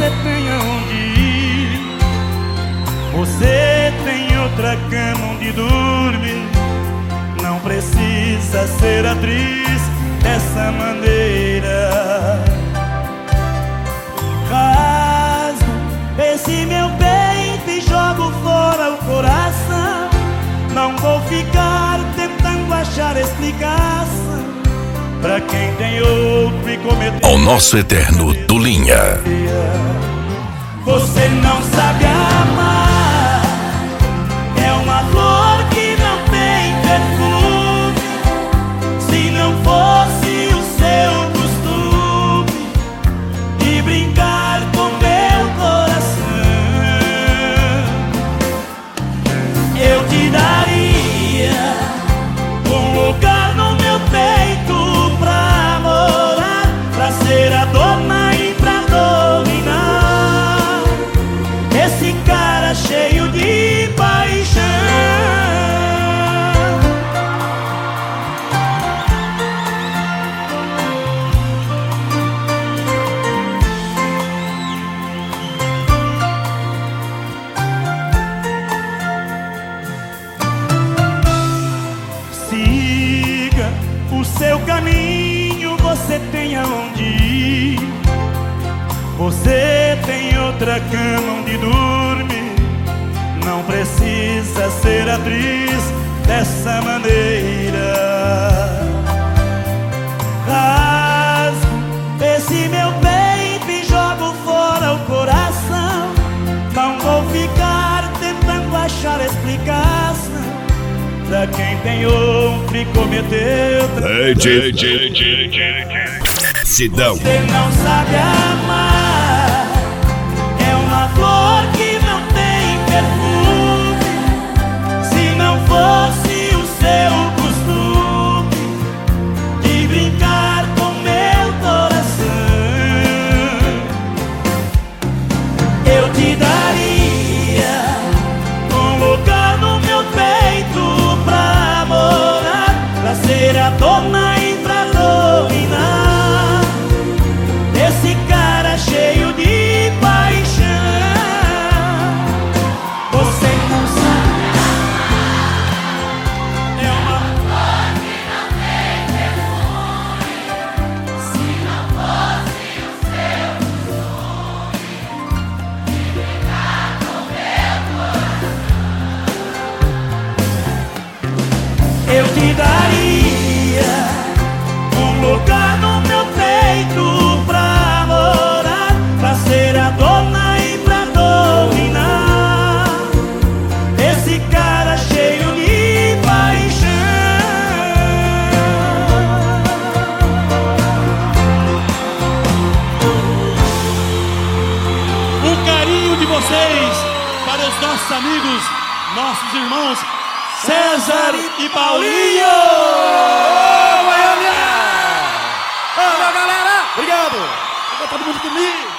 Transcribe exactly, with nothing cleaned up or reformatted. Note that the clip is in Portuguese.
você tem aonde ir. Você tem outra cama onde dormir. Não precisa ser atriz dessa maneira. Rasgo esse meu peito e jogo fora o coração. Não vou ficar tentando achar explicação pra quem tem outro e cometeu ao nosso eterno Tulinha. Você não sabe amar. É uma flor que não tem perfume. Se não fosse o seu costume de brincar com meu coração, eu te daria um lugar no meu peito pra morar, pra ser a dona e pra dominar esse cara cheio de paixão. Siga o seu caminho, você tem aonde ir. Você tem outra cama onde dormir. Não precisa ser atriz dessa maneira. Rasgo esse meu peito e jogo fora o coração. Não vou ficar tentando achar explicação pra quem tem outro e cometeu. Sidão. Você não sabe amar. É uma flor que não tem perfume. Se não fosse o seu costume de brincar com meu coração, eu te daria um lugar no meu peito pra morar, pra ser a dona e pra dominar esse cara cheio de paixão. Você não sabe amar. É uma flor que não tem perfume. Se não fosse o seu costume de brincar com meu coração, eu te daria um lugar no meu peito pra morar, pra ser a dona e pra dominar esse cara cheio de paixão. Um carinho de vocês para os nossos amigos, nossos irmãos César e Paulinho! Valeu, galera! Obrigado! Fica todo mundo comigo!